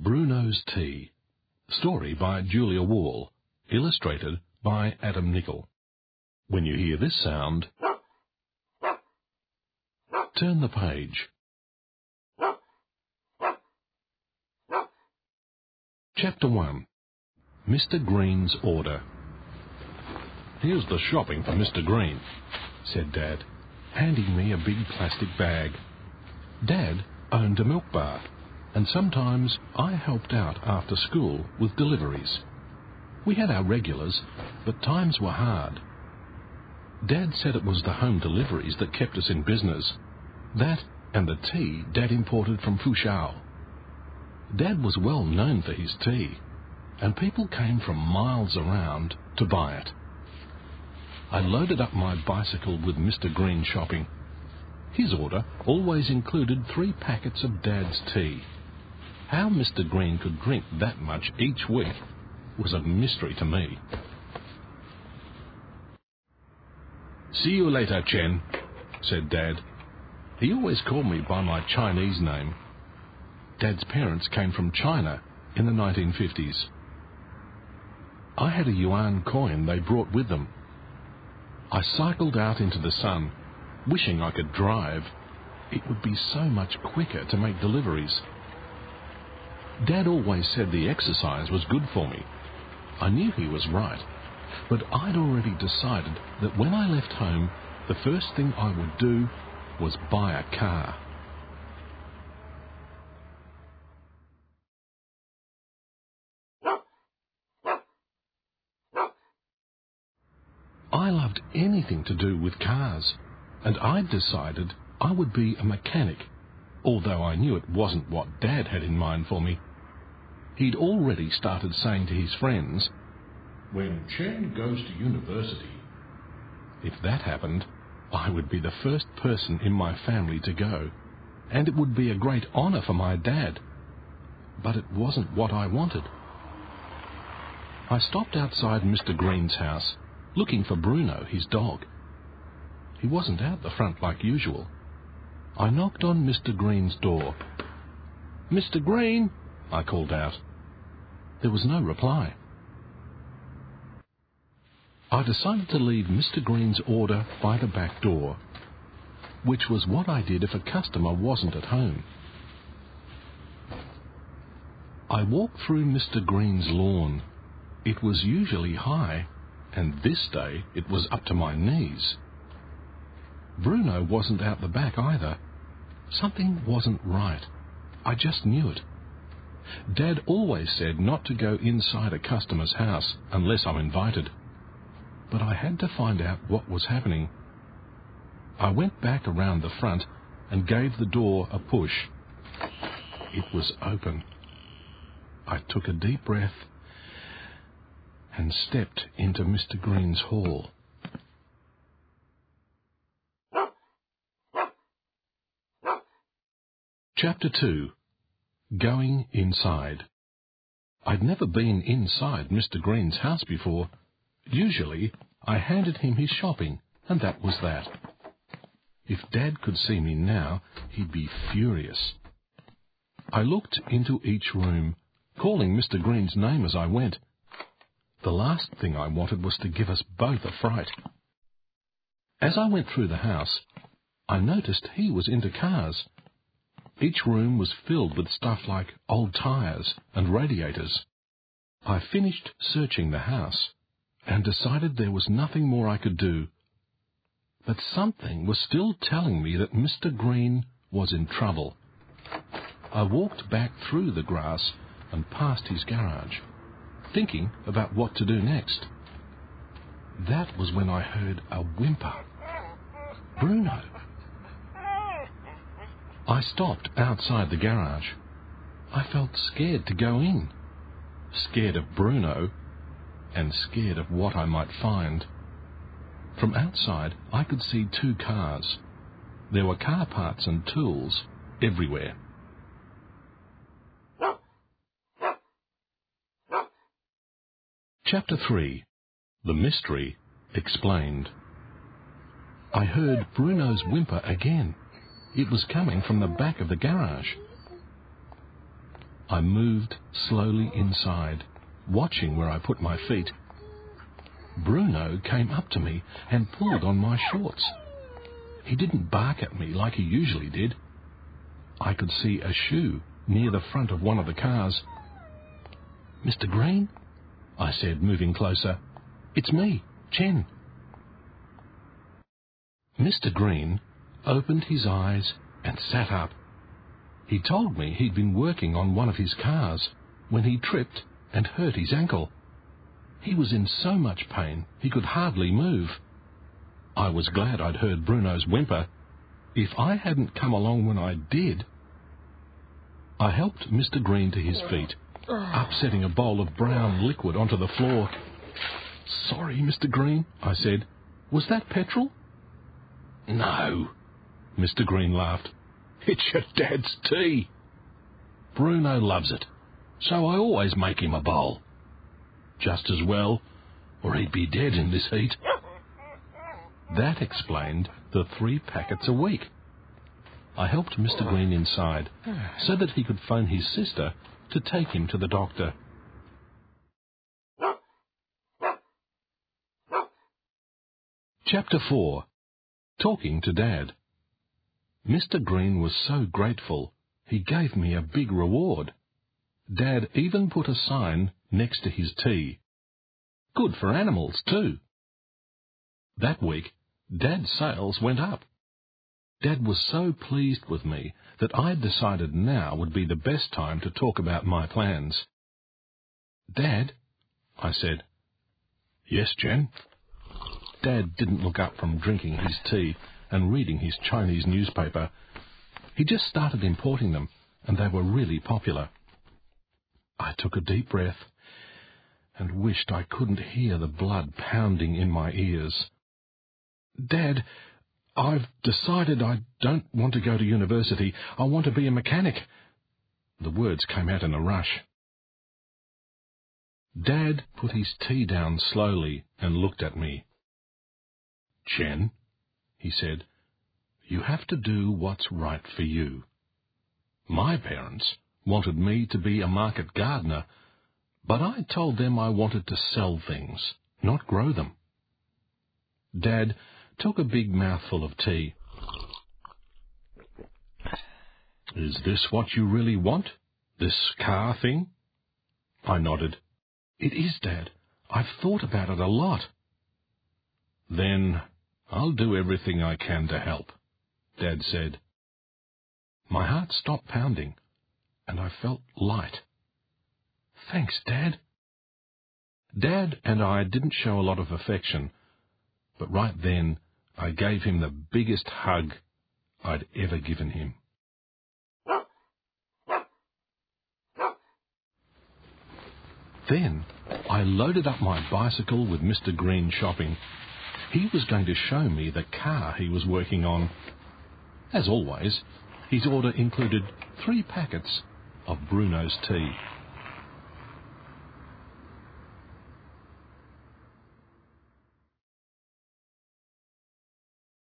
Bruno's Tea. Story by Julia Wall. Illustrated by Adam Nicol. When you hear this sound, turn the page. Chapter 1. Mr. Green's Order. "Here's the shopping for Mr. Green," said Dad, handing me a big plastic bag. Dad owned a milk bar, and sometimes I helped out after school with deliveries. We had our regulars, but times were hard. Dad said it was the home deliveries that kept us in business. That and the tea Dad imported from Fuzhou. Dad was well known for his tea, and people came from miles around to buy it. I loaded up my bicycle with Mr. Green shopping. His order always included 3 packets of Dad's tea. How Mr. Green could drink that much each week was a mystery to me. "See you later, Chen," said Dad. He always called me by my Chinese name. Dad's parents came from China in the 1950s. I had a yuan coin they brought with them. I cycled out into the sun, wishing I could drive. It would be so much quicker to make deliveries. Dad always said the exercise was good for me. I knew he was right, but I'd already decided that when I left home, the first thing I would do was buy a car. I loved anything to do with cars, and I'd decided I would be a mechanic, although I knew it wasn't what Dad had in mind for me. He'd already started saying to his friends, "When Chen goes to university." If that happened, I would be the first person in my family to go, and it would be a great honour for my dad. But it wasn't what I wanted. I stopped outside Mr. Green's house, looking for Bruno, his dog. He wasn't out the front like usual. I knocked on Mr. Green's door. "Mr. Green," I called out. There was no reply. I decided to leave Mr. Green's order by the back door, which was what I did if a customer wasn't at home. I walked through Mr. Green's lawn. It was usually high, and this day it was up to my knees. Bruno wasn't out the back either. Something wasn't right. I just knew it. Dad always said not to go inside a customer's house unless I'm invited. But I had to find out what was happening. I went back around the front and gave the door a push. It was open. I took a deep breath and stepped into Mr. Green's hall. Chapter 2. Going Inside. I'd never been inside Mr. Green's house before. Usually, I handed him his shopping, and that was that. If Dad could see me now, he'd be furious. I looked into each room, calling Mr. Green's name as I went. The last thing I wanted was to give us both a fright. As I went through the house, I noticed he was into cars. Each room was filled with stuff like old tyres and radiators. I finished searching the house and decided there was nothing more I could do. But something was still telling me that Mr. Green was in trouble. I walked back through the grass and past his garage, thinking about what to do next. That was when I heard a whimper. Bruno. I stopped outside the garage. I felt scared to go in. Scared of Bruno, and scared of what I might find. From outside, I could see 2 cars. There were car parts and tools everywhere. Chapter 3. The Mystery Explained. I heard Bruno's whimper again. It was coming from the back of the garage. I moved slowly inside, watching where I put my feet. Bruno came up to me and pulled on my shorts. He didn't bark at me like he usually did. I could see a shoe near the front of one of the cars. "Mr. Green?" I said, moving closer. "It's me, Chen." Mr. Green opened his eyes and sat up. He told me he'd been working on one of his cars when he tripped and hurt his ankle. He was in so much pain he could hardly move. I was glad I'd heard Bruno's whimper. If I hadn't come along when I did... I helped Mr. Green to his feet, upsetting a bowl of brown liquid onto the floor. "Sorry, Mr. Green," I said. "Was that petrol?" "No," Mr. Green laughed. "It's your dad's tea. Bruno loves it, so I always make him a bowl. Just as well, or he'd be dead in this heat." That explained the 3 packets a week. I helped Mr. Green inside so that he could phone his sister to take him to the doctor. Chapter 4. Talking to Dad. Mr. Green was so grateful, he gave me a big reward. Dad even put a sign next to his tea. Good for animals, too. That week, Dad's sales went up. Dad was so pleased with me that I decided now would be the best time to talk about my plans. "Dad," I said. "Yes, Jen?" Dad didn't look up from drinking his tea and reading his Chinese newspaper. He just started importing them, and they were really popular. I took a deep breath and wished I couldn't hear the blood pounding in my ears. "Dad, I've decided I don't want to go to university. I want to be a mechanic." The words came out in a rush. Dad put his tea down slowly and looked at me. "Chen," he said, "you have to do what's right for you. My parents wanted me to be a market gardener, but I told them I wanted to sell things, not grow them." Dad took a big mouthful of tea. "Is this what you really want? This car thing?" I nodded. "It is, Dad. I've thought about it a lot." "Then I'll do everything I can to help," Dad said. My heart stopped pounding, and I felt light. "Thanks, Dad." Dad and I didn't show a lot of affection, but right then I gave him the biggest hug I'd ever given him. Then I loaded up my bicycle with Mr. Green shopping. He was going to show me the car he was working on. As always, his order included 3 packets of Bruno's tea.